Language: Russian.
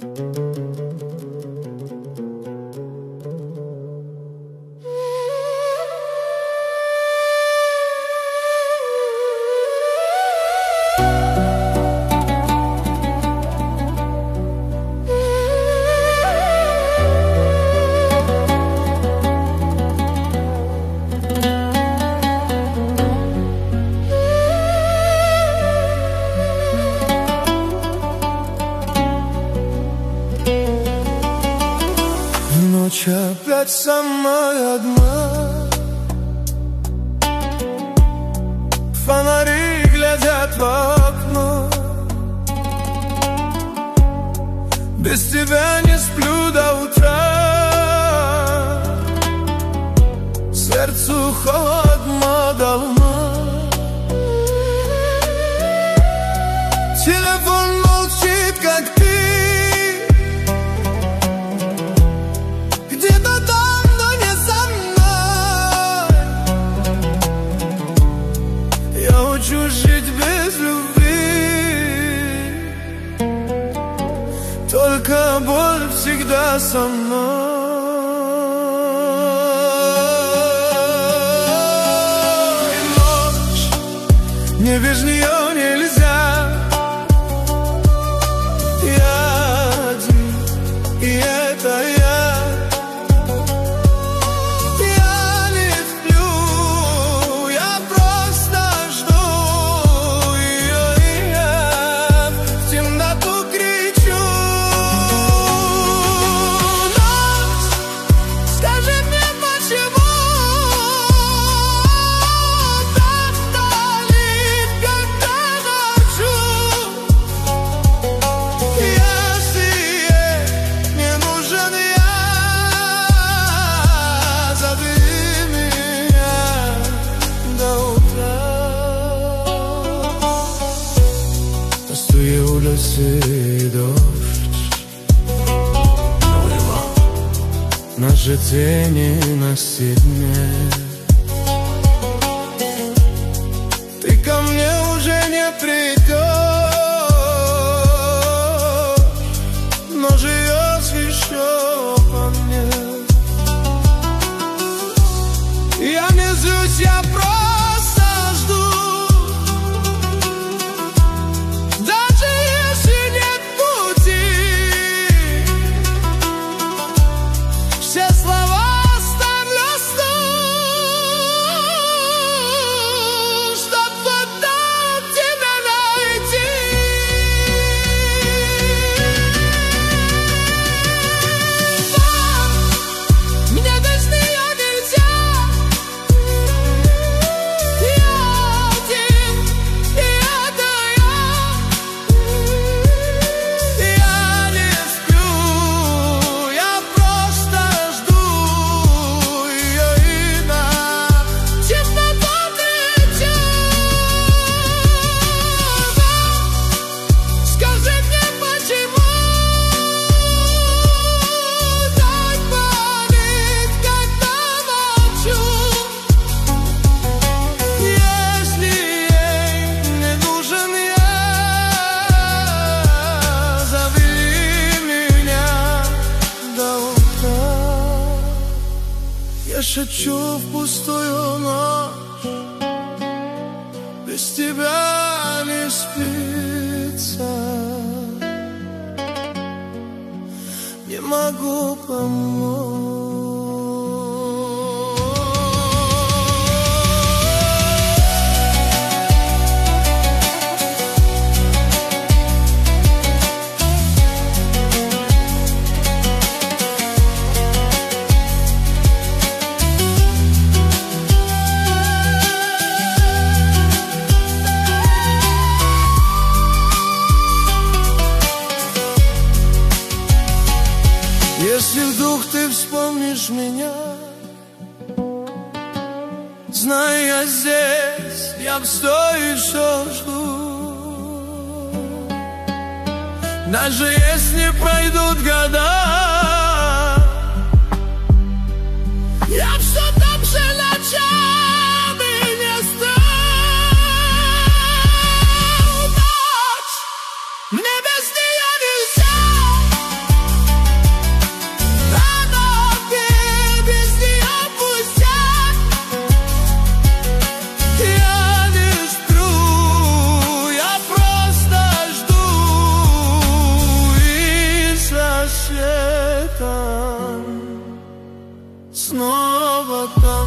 Ночь опять самая одна, фонари глядят в окно. Без тебя не сплю до утра, сердцу холодно давно. Телефон молчит, как ты. Хочу жить без любви, только боль всегда со мной. И ночь, мне без нее нельзя. Я один, и это я. Улицы дождь, наши тени на стене. Ты ко мне уже не придешь, но живешь еще во мне. Я не злюсь, я просто жду. Я шепчу в пустую ночь, без тебя не спится, не могу помочь. Если вдруг ты вспомнишь меня, знай, я здесь, я все еще жду. Даже если пройдут года, я все там же ночами не сплю. Ночь, мне без нее нельзя. снова там.